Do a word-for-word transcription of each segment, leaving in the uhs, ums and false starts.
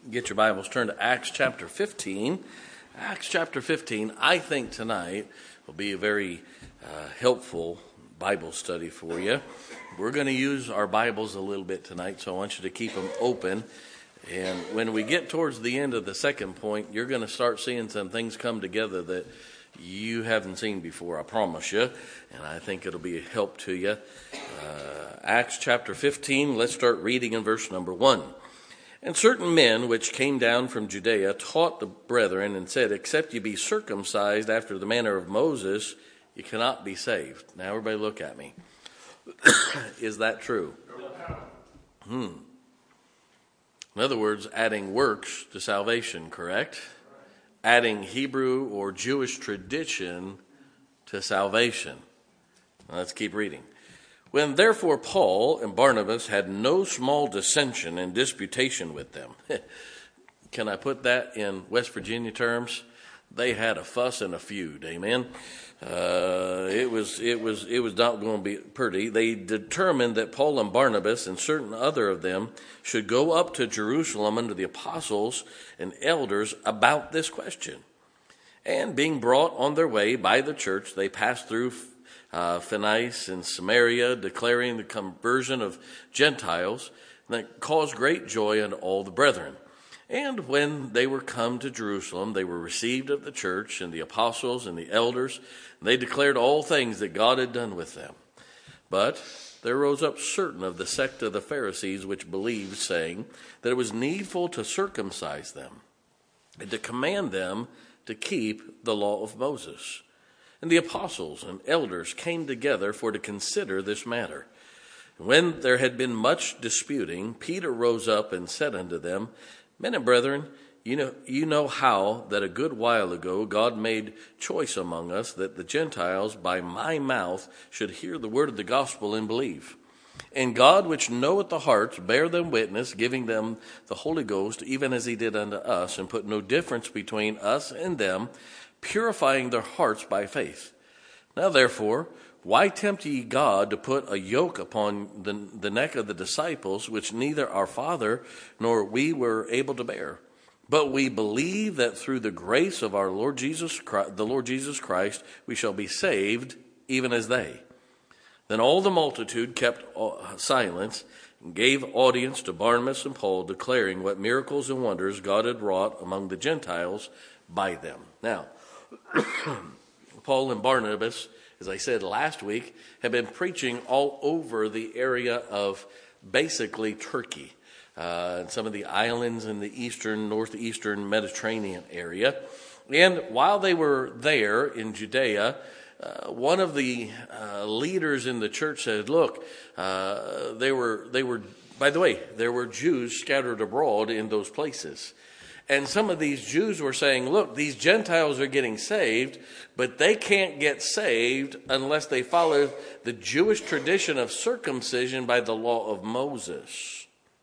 Get your Bibles, turn to Acts chapter fifteen. Acts chapter fifteen, I think tonight will be a very uh, helpful Bible study for you. We're going to use our Bibles a little bit tonight, so I want you to keep them open. And when we get towards the end of the second point, you're going to start seeing some things come together that you haven't seen before, I promise you. And I think it'll be a help to you. Uh, Acts chapter fifteen, let's start reading in verse number one. And certain men which came down from Judea taught the brethren and said, except you be circumcised after the manner of Moses, you cannot be saved. Now everybody look at me. Is that true? Hmm. In other words, adding works to salvation, correct? Adding Hebrew or Jewish tradition to salvation. Now let's keep reading. When therefore Paul and Barnabas had no small dissension and disputation with them. Can I put that in West Virginia terms? They had a fuss and a feud, amen? Uh, it was it was it was not going to be pretty. They determined that Paul and Barnabas and certain other of them should go up to Jerusalem under the apostles and elders about this question. And being brought on their way by the church, they passed through Uh, Phoenice and Samaria, declaring the conversion of Gentiles, that caused great joy unto all the brethren. And when they were come to Jerusalem, they were received of the church and the apostles and the elders. And they declared all things that God had done with them. But there rose up certain of the sect of the Pharisees which believed, saying that it was needful to circumcise them and to command them to keep the law of Moses. And the apostles and elders came together for to consider this matter. When there had been much disputing, Peter rose up and said unto them, Men and brethren, you know, you know how that a good while ago God made choice among us that the Gentiles by my mouth should hear the word of the gospel and believe. And God, which knoweth the hearts, bear them witness, giving them the Holy Ghost, even as he did unto us, and put no difference between us and them, purifying their hearts by faith. Now therefore, why tempt ye God to put a yoke upon the, the neck of the disciples, which neither our father nor we were able to bear? But we believe that through the grace of our Lord Jesus Christ, the Lord Jesus Christ, we shall be saved, even as they. Then all the multitude kept silence and gave audience to Barnabas and Paul, declaring what miracles and wonders God had wrought among the Gentiles by them. Now, Paul and Barnabas, as I said last week, have been preaching all over the area of basically Turkey, uh, and some of the islands in the eastern, northeastern Mediterranean area. And while they were there in Judea, uh, one of the uh, leaders in the church said, look, uh, they were, they were, by the way, there were Jews scattered abroad in those places. And some of these Jews were saying, look, these Gentiles are getting saved, but they can't get saved unless they follow the Jewish tradition of circumcision by the law of Moses.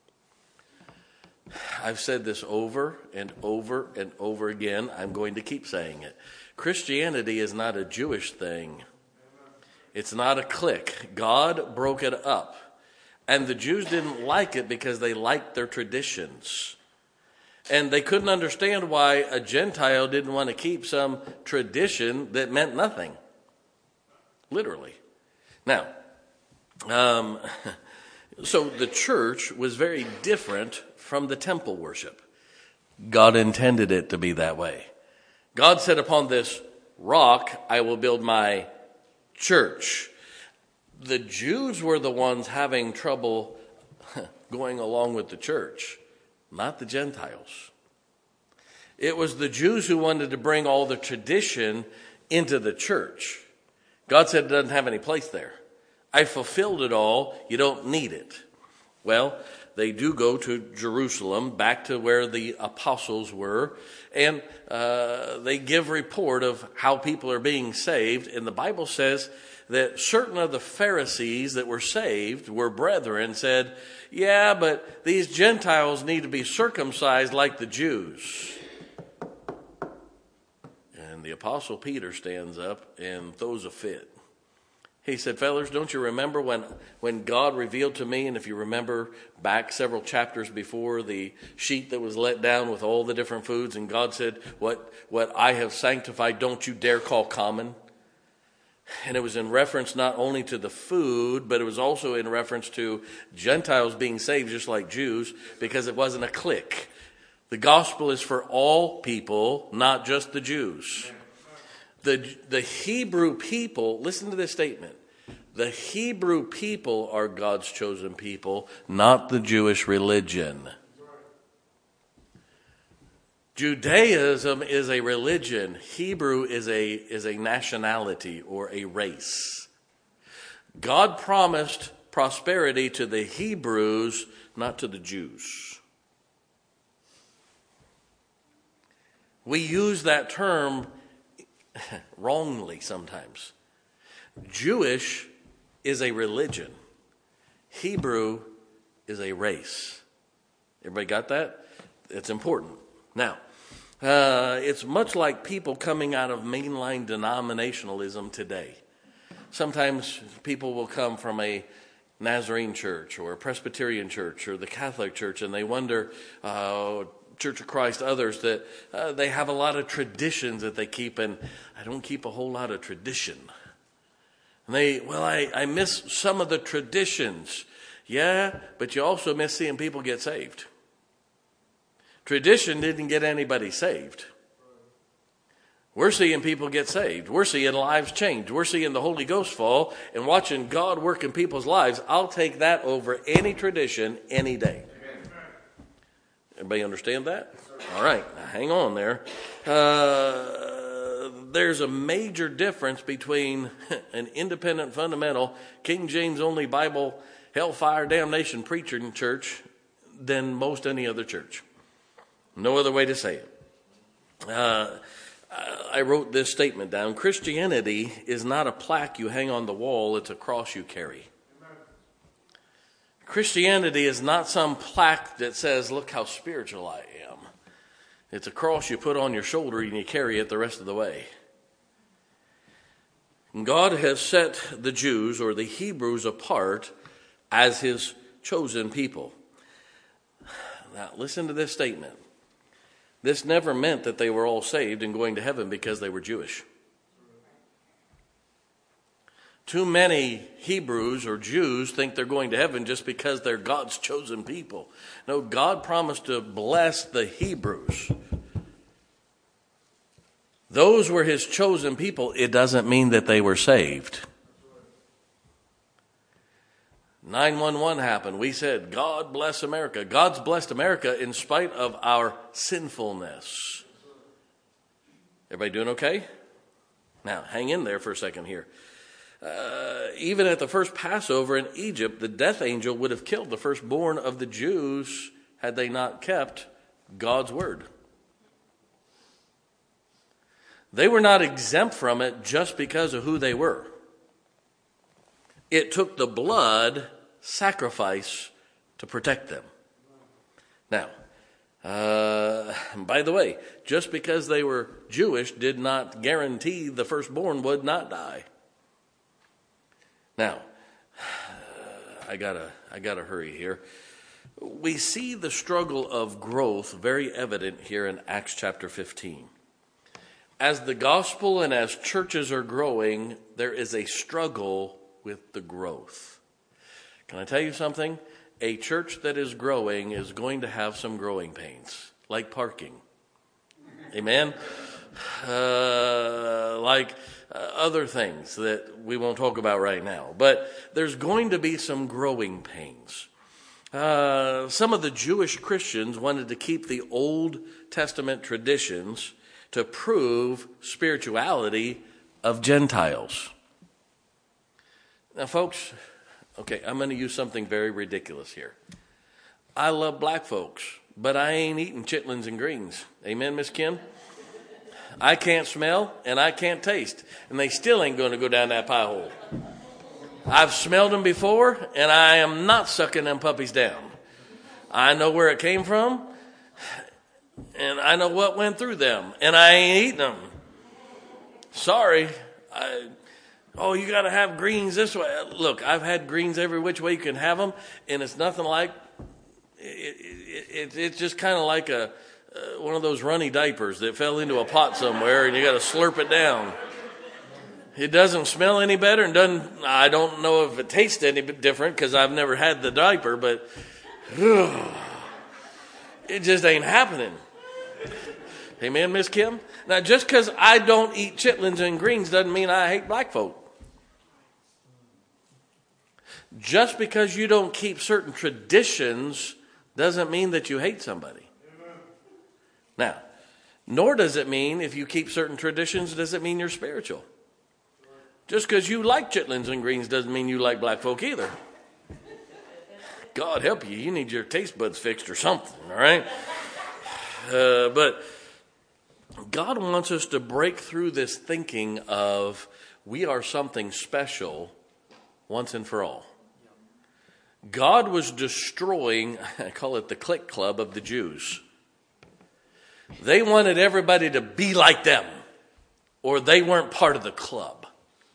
I've said this over and over and over again. I'm going to keep saying it. Christianity is not a Jewish thing. It's not a clique. God broke it up. And the Jews didn't like it because they liked their traditions. And they couldn't understand why a Gentile didn't want to keep some tradition that meant nothing. Literally. Now, um, so the church was very different from the temple worship. God intended it to be that way. God said, upon this rock, I will build my church. The Jews were the ones having trouble going along with the church. Not the Gentiles. It was the Jews who wanted to bring all the tradition into the church. God said it doesn't have any place there. I fulfilled it all. You don't need it. Well, they do go to Jerusalem, back to where the apostles were, and uh, they give report of how people are being saved. And the Bible says that certain of the Pharisees that were saved were brethren, said, yeah, but these Gentiles need to be circumcised like the Jews. And the Apostle Peter stands up and throws a fit. He said, fellas, don't you remember when, when God revealed to me, and if you remember back several chapters before, the sheet that was let down with all the different foods, and God said, what, what I have sanctified, don't you dare call common. And it was in reference not only to the food, but it was also in reference to Gentiles being saved just like Jews, because it wasn't a clique. The gospel is for all people, not just the Jews. The, the Hebrew people, listen to this statement. The Hebrew people are God's chosen people, not the Jewish religion. Judaism is a religion. Hebrew is a, is a nationality or a race. God promised prosperity to the Hebrews, not to the Jews. We use that term wrongly sometimes. Jewish is a religion. Hebrew is a race. Everybody got that? It's important. Now, uh, it's much like people coming out of mainline denominationalism today. Sometimes people will come from a Nazarene church or a Presbyterian church or the Catholic church, and they wonder, uh, Church of Christ, others, that uh, they have a lot of traditions that they keep, and I don't keep a whole lot of tradition. And they, well, I, I miss some of the traditions. Yeah, but you also miss seeing people get saved. Tradition didn't get anybody saved. We're seeing people get saved. We're seeing lives change. We're seeing the Holy Ghost fall and watching God work in people's lives. I'll take that over any tradition any day. Everybody understand that? All right, now hang on there. Uh, there's a major difference between an independent, fundamental, King James only Bible, hellfire, damnation preacher in church than most any other church. No other way to say it. Uh, I wrote this statement down. Christianity is not a plaque you hang on the wall. It's a cross you carry. Christianity is not some plaque that says, look how spiritual I am. It's a cross you put on your shoulder and you carry it the rest of the way. And God has set the Jews or the Hebrews apart as his chosen people. Now, listen to this statement. This never meant that they were all saved and going to heaven because they were Jewish. Too many Hebrews or Jews think they're going to heaven just because they're God's chosen people. No, God promised to bless the Hebrews. Those were his chosen people. It doesn't mean that they were saved. nine one one happened. We said, God bless America. God's blessed America in spite of our sinfulness. Everybody doing okay? Now, hang in there for a second here. Uh, even at the first Passover in Egypt, the death angel would have killed the firstborn of the Jews had they not kept God's word. They were not exempt from it just because of who they were. It took the blood sacrifice to protect them. Now, uh, by the way, just because they were Jewish did not guarantee the firstborn would not die. Now, I gotta, I gotta hurry here. We see the struggle of growth very evident here in Acts chapter fifteen. As the gospel and as churches are growing, there is a struggle with the growth. Can I tell you something? A church that is growing is going to have some growing pains, like parking. Amen? Uh, like uh, other things that we won't talk about right now. But there's going to be some growing pains. Uh, some of the Jewish Christians wanted to keep the Old Testament traditions to prove spirituality of Gentiles. Now, folks, okay, I'm going to use something very ridiculous here. I love black folks, but I ain't eating chitlins and greens. Amen, Miss Kim? I can't smell and I can't taste, and they still ain't going to go down that pie hole. I've smelled them before, and I am not sucking them puppies down. I know where it came from, and I know what went through them, and I ain't eating them. Sorry. I, Oh, you got to have greens this way. Look, I've had greens every which way you can have them, and it's nothing like, it, it, it, it's just kind of like a uh, one of those runny diapers that fell into a pot somewhere, and you got to slurp it down. It doesn't smell any better, and doesn't. I don't know if it tastes any different because I've never had the diaper, but ugh, it just ain't happening. Amen, Miss Kim? Now, just because I don't eat chitlins and greens doesn't mean I hate black folk. Just because you don't keep certain traditions doesn't mean that you hate somebody. Now, nor does it mean if you keep certain traditions, does it mean you're spiritual. Just because you like chitlins and greens doesn't mean you like black folk either. God help you. You need your taste buds fixed or something, all right? Uh, but God wants us to break through this thinking of we are something special once and for all. God was destroying, I call it the clique club of the Jews. They wanted everybody to be like them, or they weren't part of the club.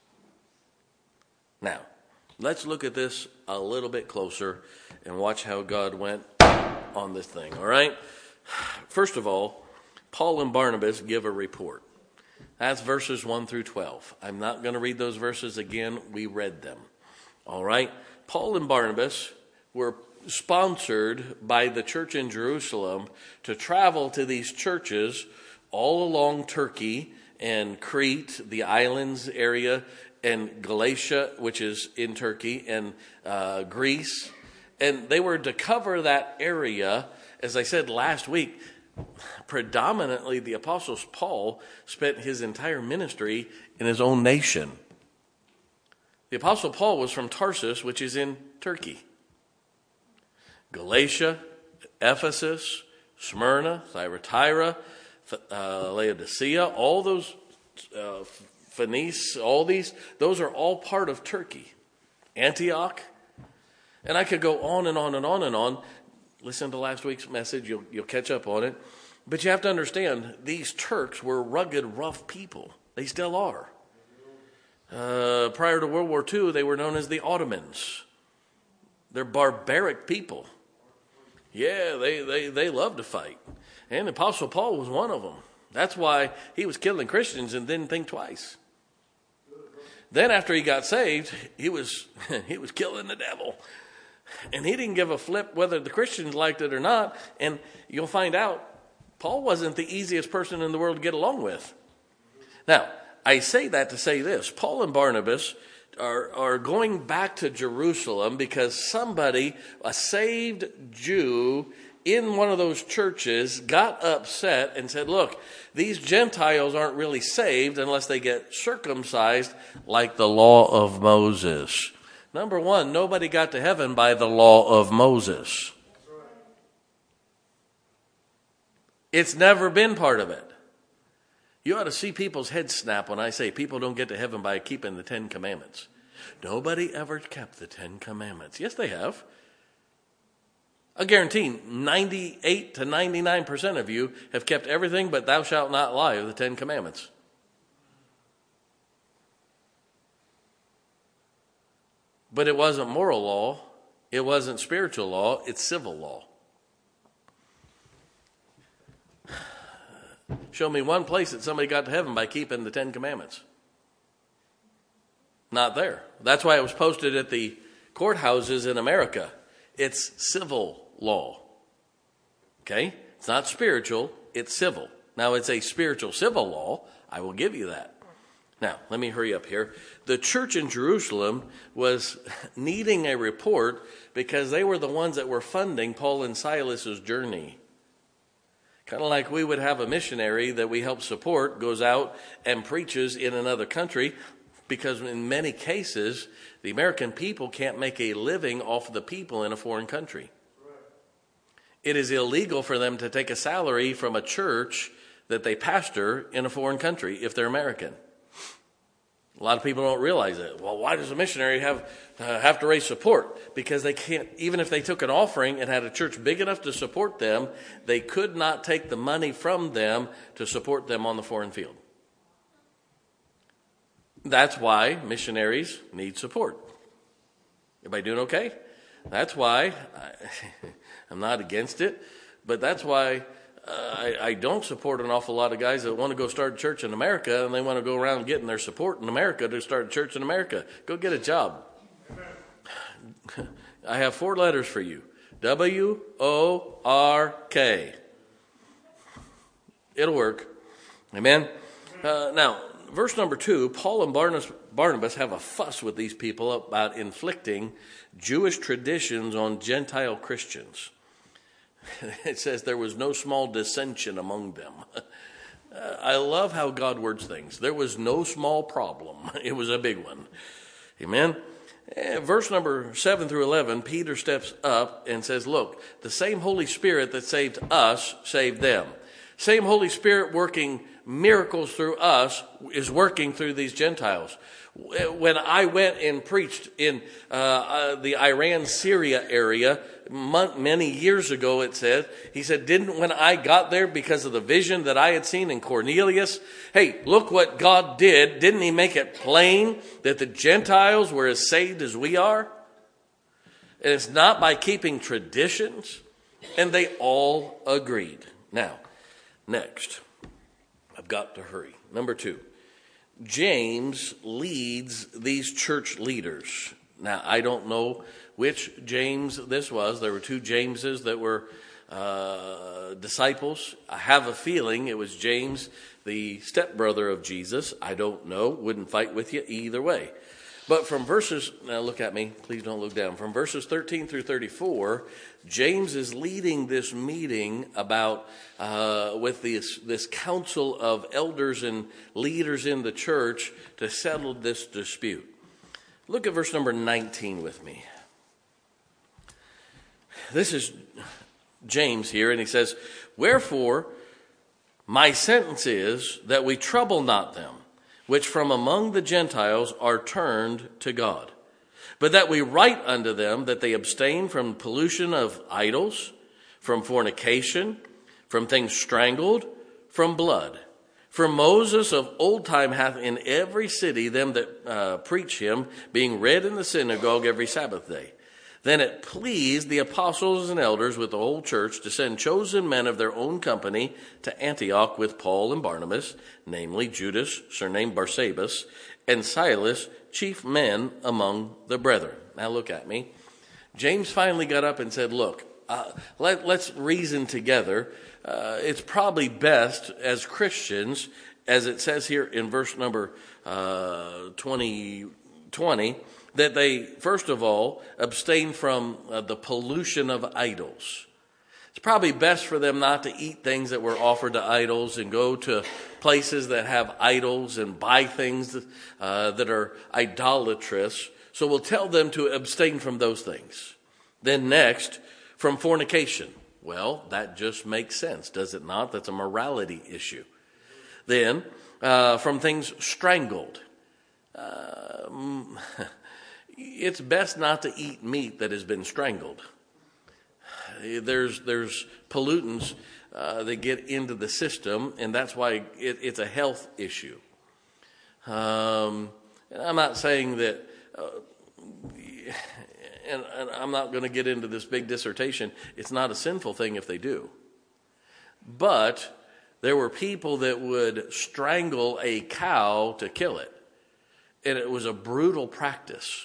Now, let's look at this a little bit closer and watch how God went on this thing, all right? First of all, Paul and Barnabas give a report. That's verses one through twelve. I'm not going to read those verses again. We read them, all right? Paul and Barnabas were sponsored by the church in Jerusalem to travel to these churches all along Turkey and Crete, the islands area, and Galatia, which is in Turkey, and uh, Greece. And they were to cover that area. As I said last week, predominantly the Apostle Paul spent his entire ministry in his own nation. The Apostle Paul was from Tarsus, which is in Turkey. Galatia, Ephesus, Smyrna, Thyatira, uh, Laodicea, all those, uh, Phoenice, all these, those are all part of Turkey. Antioch. And I could go on and on and on and on. Listen to last week's message. You'll, you'll catch up on it. But you have to understand, these Turks were rugged, rough people. They still are. Uh, prior to World War Two, they were known as the Ottomans. They're barbaric people. Yeah, they, they, they love to fight. And the Apostle Paul was one of them. That's why he was killing Christians and didn't think twice. Then after he got saved, he was he was killing the devil. And he didn't give a flip whether the Christians liked it or not. And you'll find out, Paul wasn't the easiest person in the world to get along with. Now, I say that to say this. Paul and Barnabas are, are going back to Jerusalem because somebody, a saved Jew in one of those churches, got upset and said, look, these Gentiles aren't really saved unless they get circumcised like the law of Moses. Number one, nobody got to heaven by the law of Moses. It's never been part of it. You ought to see people's heads snap when I say people don't get to heaven by keeping the Ten Commandments. Nobody ever kept the Ten Commandments. Yes, they have. I guarantee ninety-eight to ninety-nine percent of you have kept everything but thou shalt not lie of the Ten Commandments. But it wasn't moral law. It wasn't spiritual law. It's civil law. Show me one place that somebody got to heaven by keeping the Ten Commandments. Not there. That's why it was posted at the courthouses in America. It's civil law. Okay? It's not spiritual. It's civil. Now, it's a spiritual civil law. I will give you that. Now, let me hurry up here. The church in Jerusalem was needing a report because they were the ones that were funding Paul and Silas's journey. Kind of like we would have a missionary that we help support goes out and preaches in another country, because in many cases, the American people can't make a living off the people in a foreign country. It is illegal for them to take a salary from a church that they pastor in a foreign country if they're American. A lot of people don't realize it. Well, why does a missionary have uh, have to raise support? Because they can't, even if they took an offering and had a church big enough to support them, they could not take the money from them to support them on the foreign field. That's why missionaries need support. Everybody doing okay? That's why I, I'm not against it, but that's why uh, I, I don't support an awful lot of guys that want to go start a church in America, and they want to go around getting their support in America to start a church in America. Go get a job. I have four letters for you. W O R K. It'll work. Amen? Uh, now, verse number two, Paul and Barnabas, Barnabas have a fuss with these people about inflicting Jewish traditions on Gentile Christians. It says there was no small dissension among them. Uh, I love how God words things. There was no small problem. It was a big one. Amen? Uh, verse number seven through eleven, Peter steps up and says, look, the same Holy Spirit that saved us saved them. Same Holy Spirit working miracles through us is working through these Gentiles. When I went and preached in uh, uh, the Iran-Syria area many years ago, it said, he said, didn't when I got there because of the vision that I had seen in Cornelius, hey, look what God did. Didn't he make it plain that the Gentiles were as saved as we are? And it's not by keeping traditions. And they all agreed. Now, next, I've got to hurry. Number two, James leads these church leaders. Now, I don't know which James this was. There were two Jameses that were uh, disciples. I have a feeling it was James, the stepbrother of Jesus. I don't know. Wouldn't fight with you either way. But from verses, now look at me, please don't look down. From verses thirteen through thirty-four, James is leading this meeting about, uh, with this, this council of elders and leaders in the church to settle this dispute. Look at verse number nineteen with me. This is James here, and he says, wherefore, my sentence is that we trouble not them, which from among the Gentiles are turned to God. But that we write unto them that they abstain from pollution of idols, from fornication, from things strangled, from blood. For Moses of old time hath in every city them that uh, preach him, being read in the synagogue every Sabbath day. Then it pleased the apostles and elders with the whole church to send chosen men of their own company to Antioch with Paul and Barnabas, namely Judas, surnamed Barsabas, and Silas, chief men among the brethren. Now look at me. James finally got up and said, look, uh, let, let's reason together. Uh, it's probably best as Christians, as it says here in verse number uh, twenty, twenty, that they, first of all, abstain from uh, the pollution of idols. It's probably best for them not to eat things that were offered to idols and go to places that have idols and buy things uh, that are idolatrous. So we'll tell them to abstain from those things. Then next, from fornication. Well, that just makes sense, does it not? That's a morality issue. Then, uh, from things strangled. Um, it's best not to eat meat that has been strangled. There's there's pollutants uh, that get into the system, and that's why it, it's a health issue. Um, and I'm not saying that, uh, and, and I'm not going to get into this big dissertation. It's not a sinful thing if they do. But there were people that would strangle a cow to kill it, and it was a brutal practice.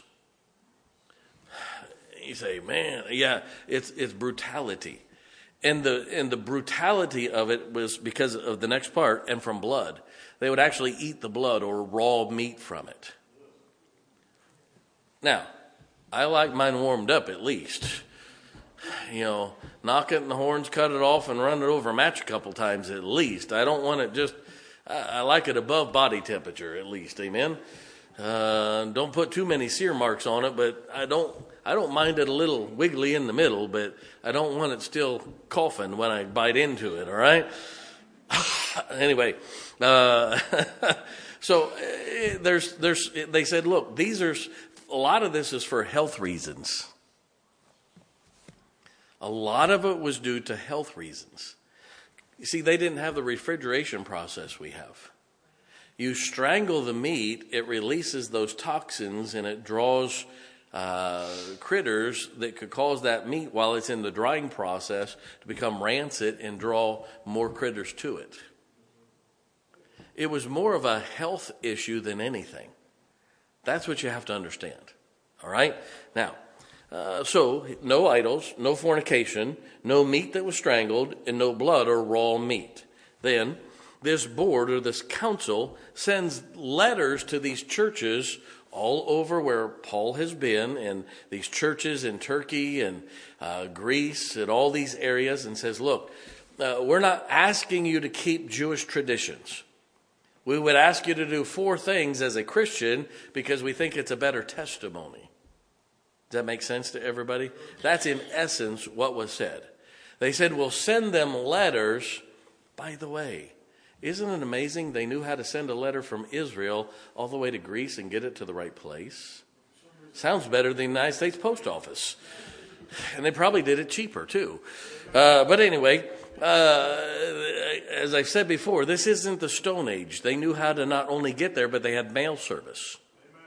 You say, man, yeah, it's it's brutality. And the and the brutality of it was because of the next part, and from blood. They would actually eat the blood or raw meat from it. Now, I like mine warmed up at least. You know, knock it in the horns, cut it off, and run it over a match a couple times at least. I don't want it just, I, I like it above body temperature at least, amen? Uh, don't put too many sear marks on it, but I don't I don't mind it a little wiggly in the middle, but I don't want it still coughing when I bite into it, all right? Anyway, uh, so uh, there's there's they said, look, these are a lot of this is for health reasons. A lot of it was due to health reasons. You see, they didn't have the refrigeration process we have. You strangle the meat, it releases those toxins and it draws uh, critters that could cause that meat while it's in the drying process to become rancid and draw more critters to it. It was more of a health issue than anything. That's what you have to understand. All right? Now, uh, so no idols, no fornication, no meat that was strangled, and no blood or raw meat. Then this board or this council sends letters to these churches all over where Paul has been, and these churches in Turkey and uh, Greece and all these areas, and says, look, uh, we're not asking you to keep Jewish traditions. We would ask you to do four things as a Christian because we think it's a better testimony. Does that make sense to everybody? That's in essence what was said. They said, we'll send them letters. By the way, isn't it amazing they knew how to send a letter from Israel all the way to Greece and get it to the right place? Sounds better than the United States Post Office. And they probably did it cheaper too. Uh, but anyway, uh, as I've said before, this isn't the Stone Age. They knew how to not only get there, but they had mail service.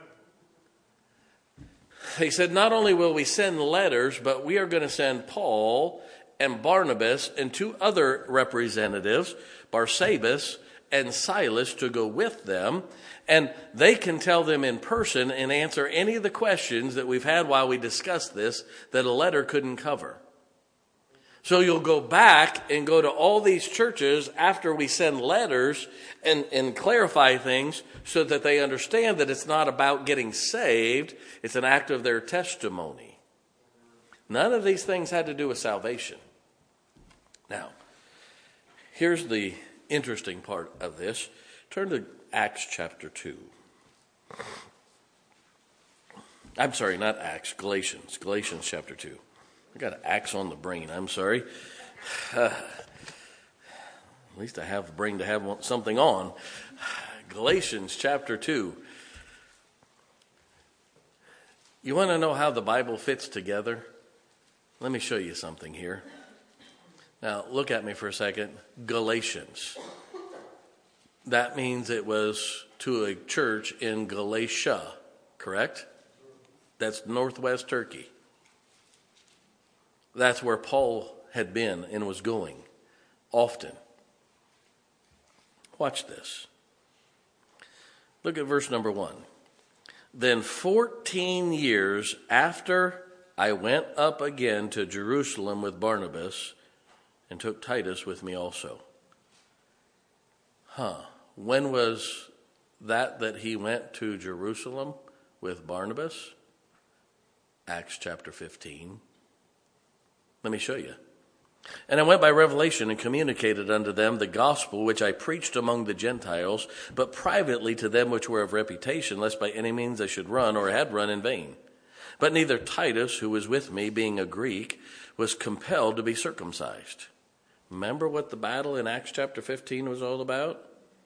They said, not only will we send letters, but we are going to send Paul and Barnabas and two other representatives, Barsabbas and Silas, to go with them. And they can tell them in person and answer any of the questions that we've had while we discussed this that a letter couldn't cover. So you'll go back and go to all these churches after we send letters and, and clarify things so that they understand that it's not about getting saved. It's an act of their testimony. None of these things had to do with salvation. Now, here's the interesting part of this. Turn to Acts chapter two. I'm sorry, not Acts, Galatians. Galatians chapter two. I got an axe on the brain. I'm sorry. Uh, at least I have the brain to have something on. Galatians chapter two. You want to know how the Bible fits together? Let me show you something here. Now, look at me for a second. Galatians. That means it was to a church in Galatia, correct? That's northwest Turkey. That's where Paul had been and was going often. Watch this. Look at verse number one. Then fourteen years after I went up again to Jerusalem with Barnabas and took Titus with me also. Huh. When was that that he went to Jerusalem with Barnabas? Acts chapter fifteen. Let me show you. And I went by revelation and communicated unto them the gospel which I preached among the Gentiles, but privately to them which were of reputation, lest by any means I should run or had run in vain. But neither Titus, who was with me, being a Greek, was compelled to be circumcised. Remember what the battle in Acts chapter fifteen was all about?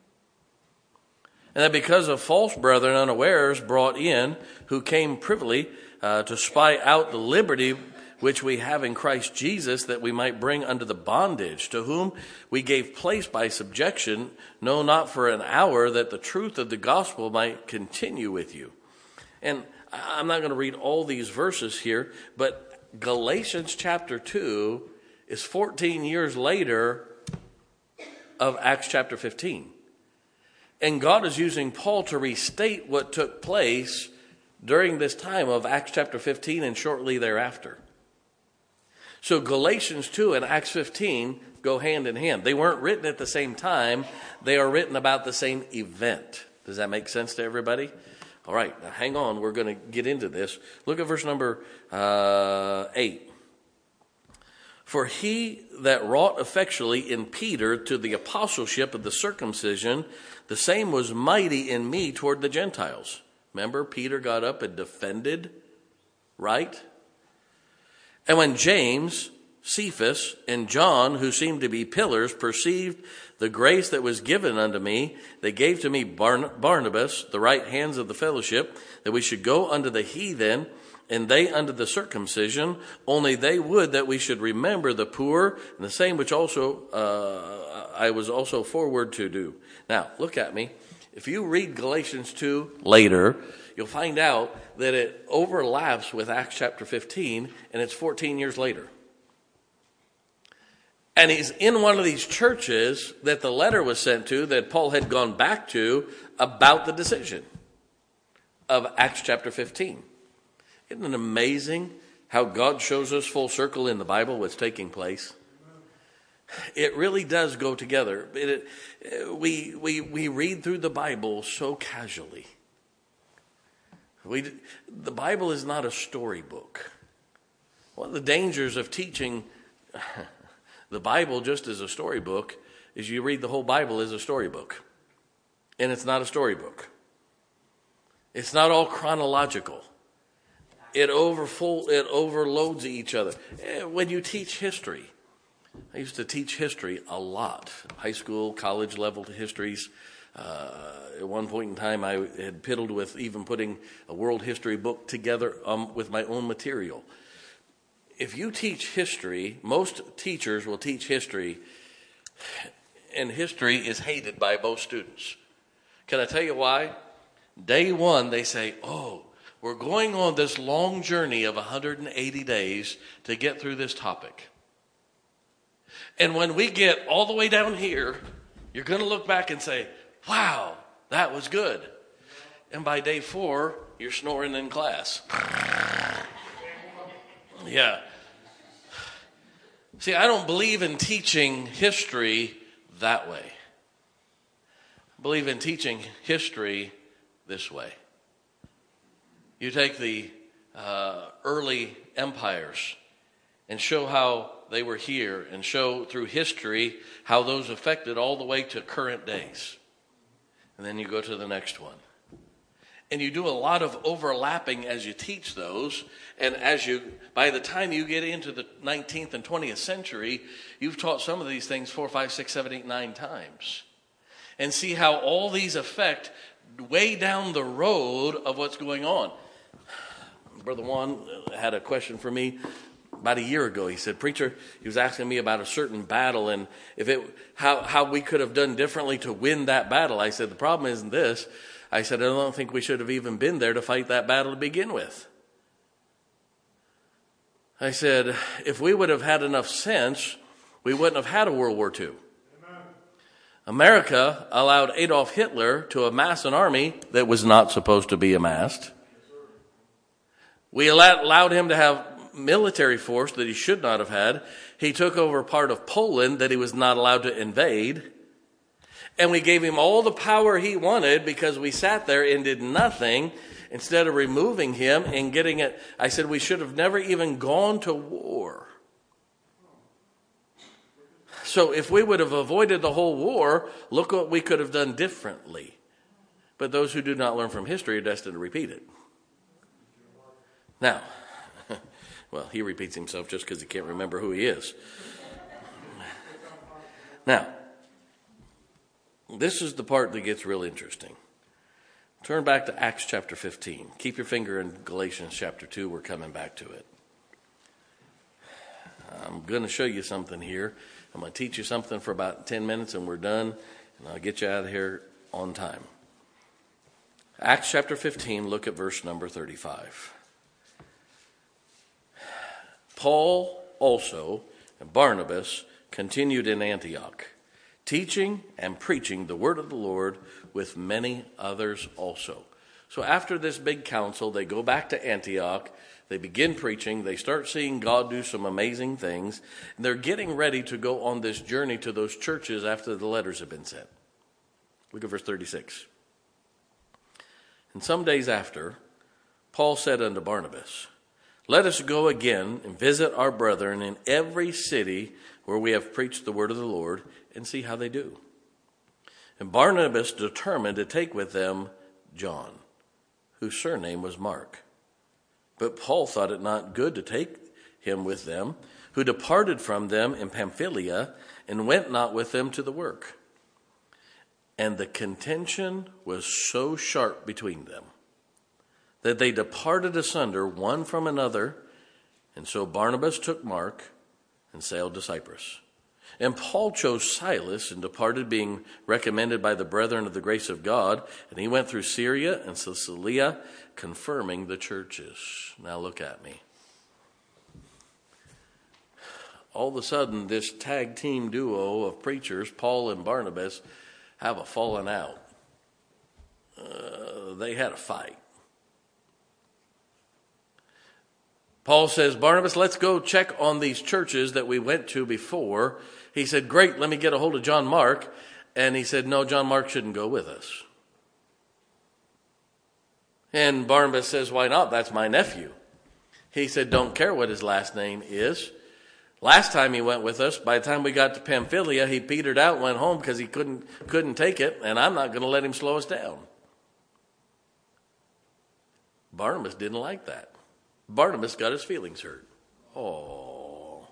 And that because of false brethren unawares brought in, who came privily uh, to spy out the liberty which we have in Christ Jesus, that we might bring under the bondage, to whom we gave place by subjection, no, not for an hour, that the truth of the gospel might continue with you. And I'm not going to read all these verses here, but Galatians chapter two is fourteen years later of Acts chapter fifteen. And God is using Paul to restate what took place during this time of Acts chapter fifteen and shortly thereafter. So Galatians two and Acts fifteen go hand in hand. They weren't written at the same time. They are written about the same event. Does that make sense to everybody? All right, now hang on. We're going to get into this. Look at verse number uh, eight. For he that wrought effectually in Peter to the apostleship of the circumcision, the same was mighty in me toward the Gentiles. Remember, Peter got up and defended, right? And when James, Cephas, and John, who seemed to be pillars, perceived the grace that was given unto me, they gave to me Barn- Barnabas, the right hands of the fellowship, that we should go unto the heathen, and they unto the circumcision. Only they would that we should remember the poor, and the same which also uh, I was also forward to do. Now, look at me. If you read Galatians two later, you'll find out that it overlaps with Acts chapter fifteen, and it's fourteen years later. And he's in one of these churches that the letter was sent to, that Paul had gone back to about the decision of Acts chapter fifteen. Isn't it amazing how God shows us full circle in the Bible what's taking place? It really does go together. It, it, we, we, we read through the Bible so casually. We, the Bible is not a storybook. One of the dangers of teaching the Bible just as a storybook is you read the whole Bible as a storybook. And it's not a storybook. It's not all chronological. It overfull, it overloads each other. When you teach history, I used to teach history a lot. High school, college level histories. Uh, at one point in time, I had piddled with even putting a world history book together um, with my own material. If you teach history, most teachers will teach history, and history is hated by most students. Can I tell you why? Day one, they say, oh, we're going on this long journey of one hundred eighty days to get through this topic. And when we get all the way down here, you're going to look back and say, wow, that was good. And by day four, you're snoring in class. Yeah. See, I don't believe in teaching history that way. I believe in teaching history this way. You take the uh, early empires and show how they were here, and show through history how those affected all the way to current days. And then you go to the next one. And you do a lot of overlapping as you teach those. And as you, by the time you get into the nineteenth and twentieth century, you've taught some of these things four, five, six, seven, eight, nine times. And see how all these affect way down the road of what's going on. Brother Juan had a question for me about a year ago. He said, preacher, he was asking me about a certain battle and if it, how, how we could have done differently to win that battle. I said, the problem isn't this. I said, I don't think we should have even been there to fight that battle to begin with. I said, if we would have had enough sense, we wouldn't have had a World War Two. Amen. America allowed Adolf Hitler to amass an army that was not supposed to be amassed. We allowed him to have military force that he should not have had. He took over part of Poland that he was not allowed to invade. And we gave him all the power he wanted because we sat there and did nothing instead of removing him and getting it. I said we should have never even gone to war. So if we would have avoided the whole war, look what we could have done differently. But those who do not learn from history are destined to repeat it. Now, well, he repeats himself just because he can't remember who he is. Now, this is the part that gets real interesting. Turn back to Acts chapter fifteen. Keep your finger in Galatians chapter two. We're coming back to it. I'm going to show you something here. I'm going to teach you something for about ten minutes and we're done. And I'll get you out of here on time. Acts chapter fifteen, look at verse number thirty-five. Paul also and Barnabas continued in Antioch, teaching and preaching the word of the Lord with many others also. So after this big council, they go back to Antioch, they begin preaching, they start seeing God do some amazing things, and they're getting ready to go on this journey to those churches after the letters have been sent. Look at verse thirty-six. And some days after, Paul said unto Barnabas, let us go again and visit our brethren in every city where we have preached the word of the Lord and see how they do. And Barnabas determined to take with them John, whose surname was Mark. But Paul thought it not good to take him with them, who departed from them in Pamphylia and went not with them to the work. And the contention was so sharp between them that they departed asunder one from another. And so Barnabas took Mark and sailed to Cyprus. And Paul chose Silas and departed, being recommended by the brethren of the grace of God. And he went through Syria and Cilicia, confirming the churches. Now look at me. All of a sudden, this tag team duo of preachers, Paul and Barnabas, have a falling out. Uh, they had a fight. Paul says, Barnabas, let's go check on these churches that we went to before. He said, great, let me get a hold of John Mark. And he said, no, John Mark shouldn't go with us. And Barnabas says, why not? That's my nephew. He said, don't care what his last name is. Last time he went with us, by the time we got to Pamphylia, he petered out and went home because he couldn't, couldn't take it, and I'm not going to let him slow us down. Barnabas didn't like that. Barnabas got his feelings hurt. Oh.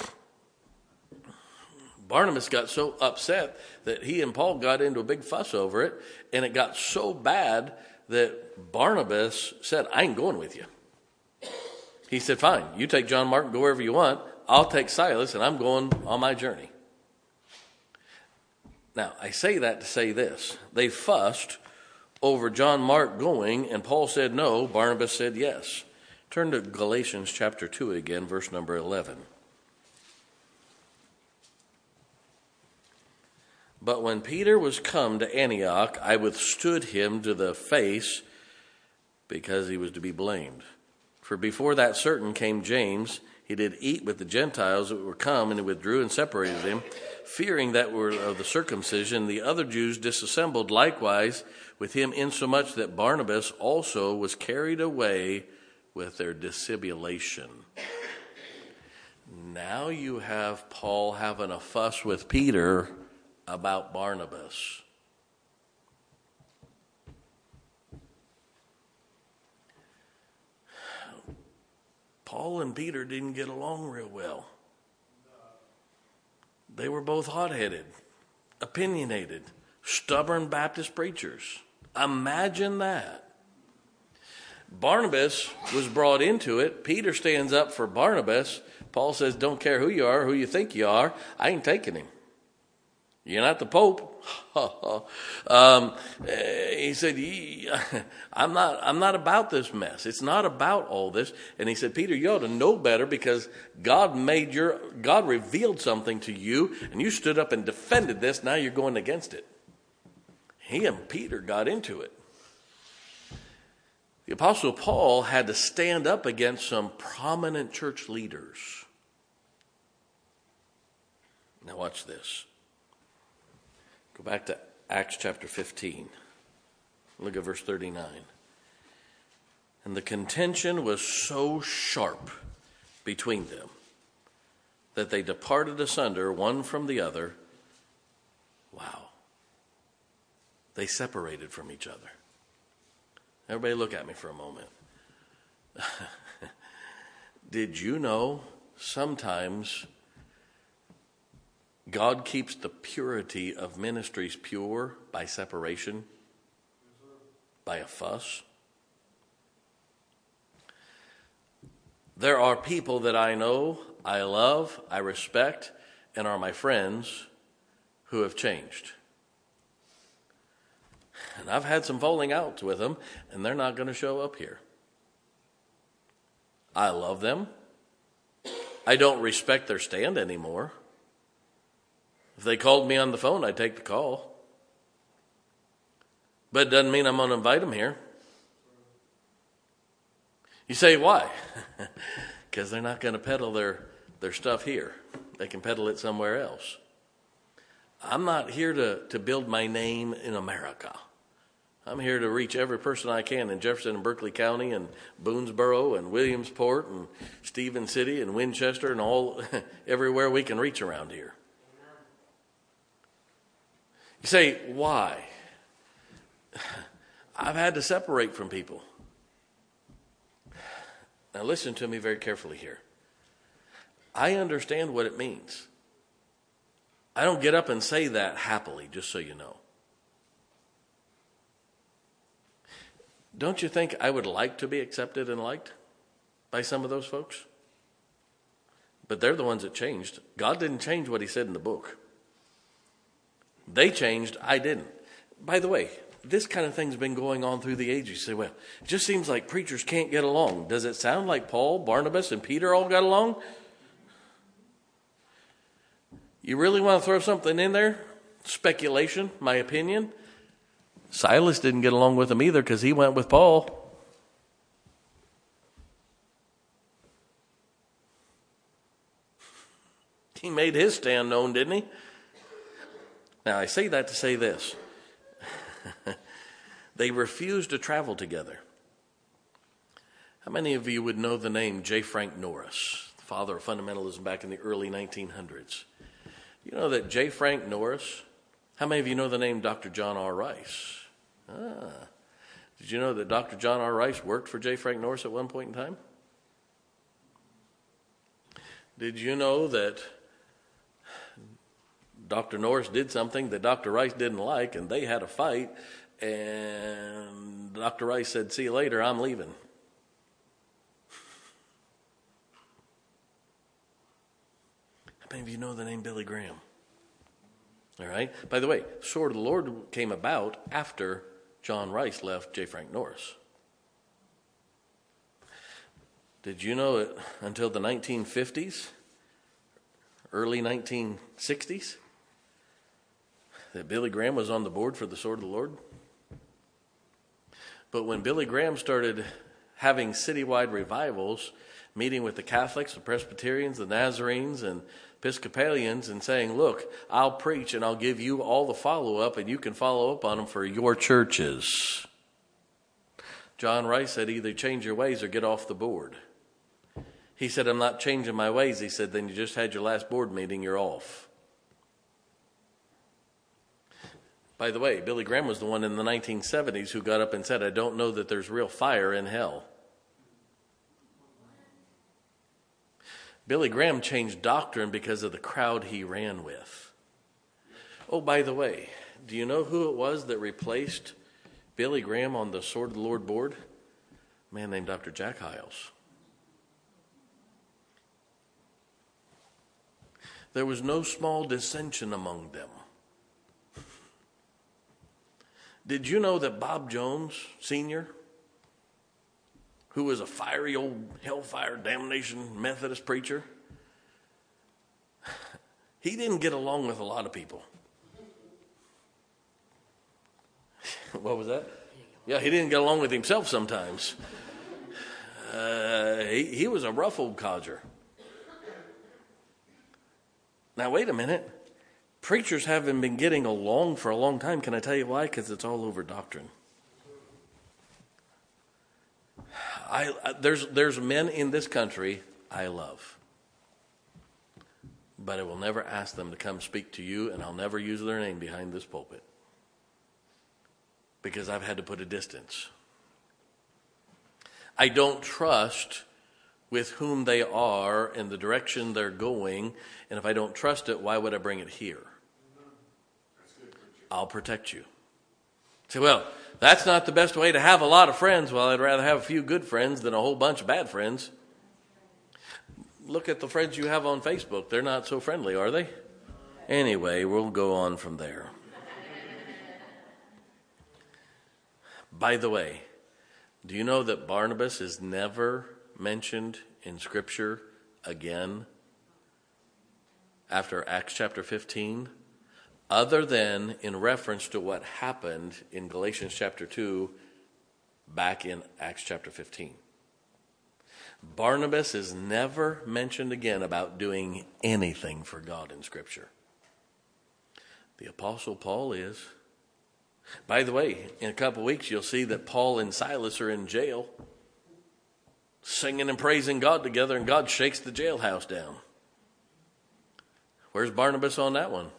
Barnabas got so upset that he and Paul got into a big fuss over it, and it got so bad that Barnabas said, I ain't going with you. He said, fine, you take John Mark and go wherever you want. I'll take Silas, and I'm going on my journey. Now, I say that to say this. They fussed over John Mark going, and Paul said no. Barnabas said yes. Turn to Galatians chapter two again, verse number eleven. But when Peter was come to Antioch, I withstood him to the face because he was to be blamed. For before that certain came James, he did eat with the Gentiles that were come, and he withdrew and separated him, fearing that were of the circumcision. The other Jews disassembled likewise with him, insomuch that Barnabas also was carried away with their dissimulation. Now you have Paul having a fuss with Peter about Barnabas. Paul and Peter didn't get along real well. They were both hot-headed, opinionated, stubborn Baptist preachers. Imagine that. Barnabas was brought into it. Peter stands up for Barnabas. Paul says, don't care who you are, who you think you are. I ain't taking him. You're not the Pope. um, he said, I'm not, I'm not about this mess. It's not about all this. And he said, Peter, you ought to know better because God made your, God revealed something to you and you stood up and defended this. Now you're going against it. He and Peter got into it. The Apostle Paul had to stand up against some prominent church leaders. Now watch this. Go back to Acts chapter fifteen. Look at verse thirty-nine. And the contention was so sharp between them that they departed asunder one from the other. Wow. They separated from each other. Everybody look at me for a moment. Did you know sometimes God keeps the purity of ministries pure by separation, by a fuss? There are people that I know, I love, I respect, and are my friends who have changed. And I've had some falling outs with them, and they're not going to show up here. I love them. I don't respect their stand anymore. If they called me on the phone, I'd take the call. But it doesn't mean I'm going to invite them here. You say, why? Because they're not going to peddle their, their stuff here. They can peddle it somewhere else. I'm not here to, to build my name in America. I'm here to reach every person I can in Jefferson and Berkeley County and Boonesboro and Williamsport and Stevens City and Winchester and all everywhere we can reach around here. You say, why? I've had to separate from people. Now listen to me very carefully here. I understand what it means. I don't get up and say that happily, just so you know. Don't you think I would like to be accepted and liked by some of those folks? but they're the ones that changed. God didn't change what he said in the book. They changed, I didn't. By the way, this kind of thing's been going on through the ages. You say, well, it just seems like preachers can't get along. Does it sound like Paul, Barnabas, and Peter all got along? You really want to throw something in there? Speculation, my opinion. Silas didn't get along with him either because he went with Paul. He made his stand known, didn't he? Now, I say that to say this. They refused to travel together. How many of you would know the name J. Frank Norris, the father of fundamentalism back in the early nineteen hundreds? You know that J. Frank Norris, how many of you know the name Doctor John R. Rice? Ah. Did you know that Doctor John R. Rice worked for J. Frank Norris at one point in time? Did you know that Doctor Norris did something that Doctor Rice didn't like, and they had a fight, and Doctor Rice said, see you later, I'm leaving. How many of you know the name Billy Graham? All right. By the way, Sword of the Lord came about after John Rice left J. Frank Norris. Did you know it until the nineteen fifties, early nineteen sixties, that Billy Graham was on the board for the Sword of the Lord? But when Billy Graham started having citywide revivals, meeting with the Catholics, the Presbyterians, the Nazarenes, and Episcopalians, and saying, look, I'll preach and I'll give you all the follow-up, and you can follow up on them for your churches. John Rice said, either change your ways or get off the board. He said, I'm not changing my ways. He said, then you just had your last board meeting, you're off. By the way, Billy Graham was the one in the nineteen seventies who got up and said, I don't know that there's real fire in hell. Billy Graham changed doctrine because of the crowd he ran with. Oh, by the way, do you know who it was that replaced Billy Graham on the Sword of the Lord board? A man named Doctor Jack Hyles. There was no small dissension among them. Did you know that Bob Jones, Senior, who was a fiery old hellfire damnation Methodist preacher, he didn't get along with a lot of people. What was that? Yeah, he didn't get along with himself sometimes. Uh, he, he was a rough old codger. Now, wait a minute. Preachers haven't been getting along for a long time. Can I tell you why? Because it's all over doctrine. I, I, there's, there's men in this country I love. But I will never ask them to come speak to you, and I'll never use their name behind this pulpit. Because I've had to put a distance. I don't trust with whom they are and the direction they're going. And if I don't trust it, why would I bring it here? I'll protect you. Say, well, that's not the best way to have a lot of friends. Well, I'd rather have a few good friends than a whole bunch of bad friends. Look at the friends you have on Facebook. They're not so friendly, are they? Anyway, we'll go on from there. By the way, do you know that Barnabas is never mentioned in Scripture again after Acts chapter fifteen, other than in reference to what happened in Galatians chapter two back in Acts chapter fifteen? Barnabas is never mentioned again about doing anything for God in Scripture. The Apostle Paul is. By the way, in a couple of weeks, you'll see that Paul and Silas are in jail, singing and praising God together, and God shakes the jailhouse down. Where's Barnabas on that one?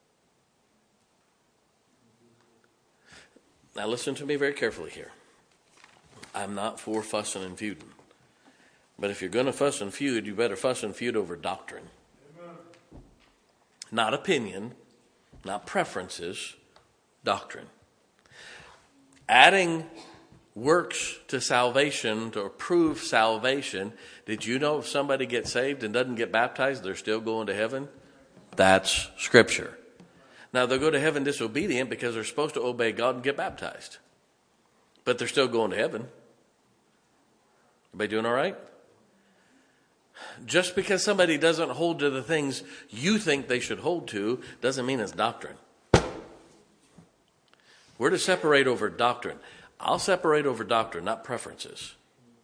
Now listen to me very carefully here. I'm not for fussing and feuding. But if you're going to fuss and feud, you better fuss and feud over doctrine. Amen. Not opinion, not preferences, doctrine. Adding works to salvation, to prove salvation. Did you know if somebody gets saved and doesn't get baptized, they're still going to heaven? That's Scripture. Now, they'll go to heaven disobedient because they're supposed to obey God and get baptized. But they're still going to heaven. Everybody doing all right? Just because somebody doesn't hold to the things you think they should hold to doesn't mean it's doctrine. We're to separate over doctrine. I'll separate over doctrine, not preferences.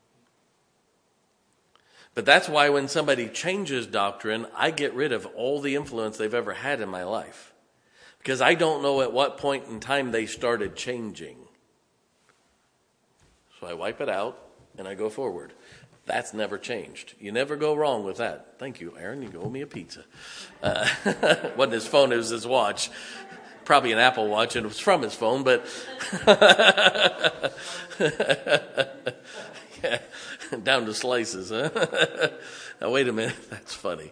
But that's why when somebody changes doctrine, I get rid of all the influence they've ever had in my life. Because I don't know at what point in time they started changing. So I wipe it out and I go forward. That's never changed. You never go wrong with that. Thank you, Aaron. You owe me a pizza. Uh, wasn't his phone, it was his watch. Probably an Apple Watch, and it was from his phone, but yeah, down to slices, huh? Now, wait a minute. That's funny.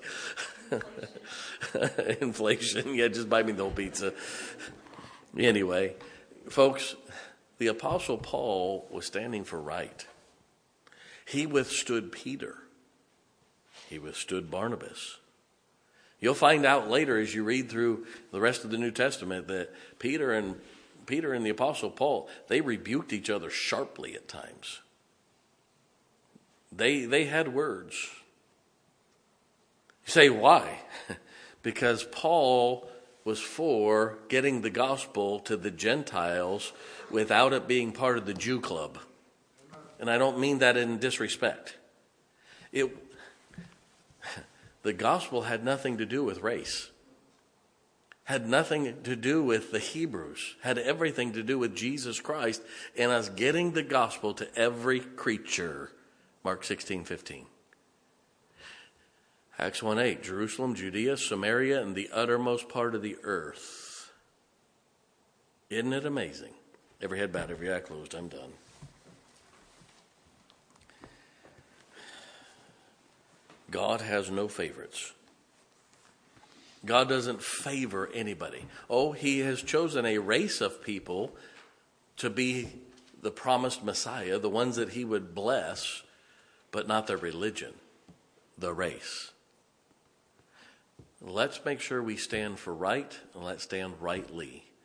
Inflation. Yeah, just buy me the whole pizza. Anyway, folks, the Apostle Paul was standing for right. He withstood Peter. He withstood Barnabas. You'll find out later as you read through the rest of the New Testament that Peter and Peter and the Apostle Paul, they rebuked each other sharply at times. They they had words. You say, why? Because Paul was for getting the gospel to the Gentiles without it being part of the Jew club. And I don't mean that in disrespect. It, the gospel had nothing to do with race. Had nothing to do with the Hebrews. Had everything to do with Jesus Christ and us getting the gospel to every creature. Mark sixteen fifteen. Acts one eight, Jerusalem, Judea, Samaria, and the uttermost part of the earth. Isn't it amazing? Every head bowed, every eye closed. I'm done. God has no favorites. God doesn't favor anybody. Oh, he has chosen a race of people to be the promised Messiah, the ones that he would bless, but not their religion, the race. Let's make sure we stand for right, and let's stand rightly.